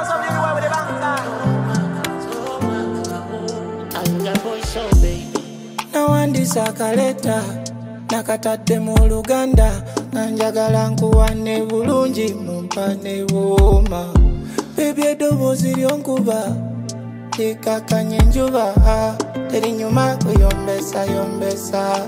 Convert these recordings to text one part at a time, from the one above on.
Sakaleta nakatatte mu Luganda nanjagala nkuwane bulungi mumpane wooma baby eddoboozi lyonkuba likakanye enjuba teri nyuma kuyombesa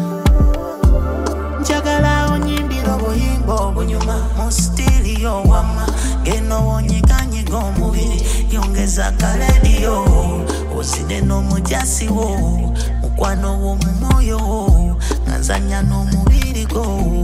njagala onyimbira obuyimba obunyuma mu sitiiriyo wamma ngeno wonyikanyiga omubiri yongeza kalediyo ozide n'omujasi wo mukwano w'omumoyo nganzanya n'omubiri go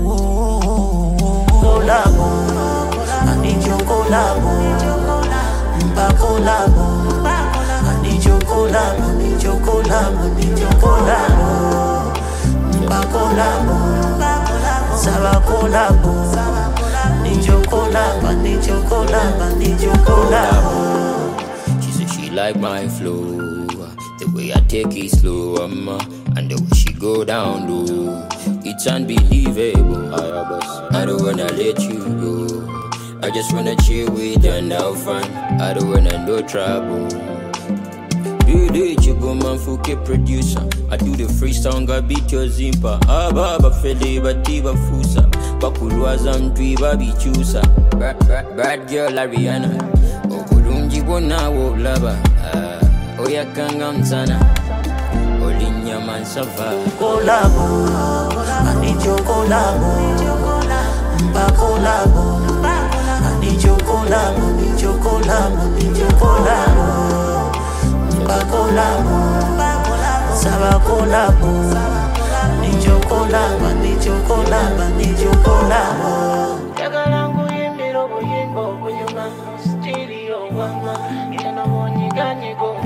kolabo I need your kolabo mba kolabo I need your kolabo need your kolabo need your kolabo mba kolabo saba kolabo need your kolabo need your kolabo need your kolabo. She said she like my flow, the way I take it slow, and the way she go down low, it's unbelievable. I don't wanna let you go. I just wanna chill with you and have fun. I don't wanna no trouble. You go man fuke producer. I do the freestyle, I beat your zimpa. Baba fele batiba fusa. Bakulwaza mtwiba bichusa. Bad girl Ariana. Okulungi bona wo lava. Oya kanga mzana Olinya mansava kolabo I need your kolabo mba kolabo I need your kolabo need your kolabo need your kolabo mba kolabo saba kolabo need your kolabo need your kolabo need your kolabo jagala nguyimbira obuyimba obunyuma stereo wama ngena wonyiganyigo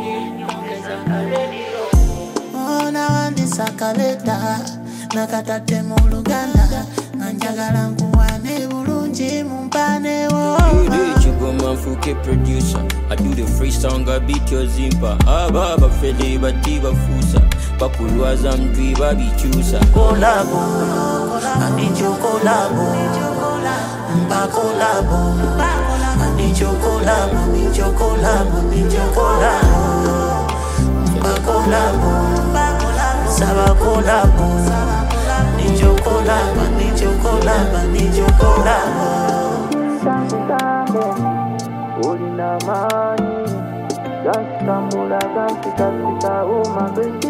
sakaleta nakatate mu Luganda nanjagala nkuwane bulungi mumpane wo you go man fuke producer. I do the freestyle, I beat your zimpa. Baba fele batiba fusa. Bakulwaza mtwiba bichusa. Kolabo I need your kolabo mba kolabo I need your kolabo need your kolabo need your kolabo mba kolabo saba kolabo need your kolabo need your kolabo need your kolabo ulina mani just tambula katika uma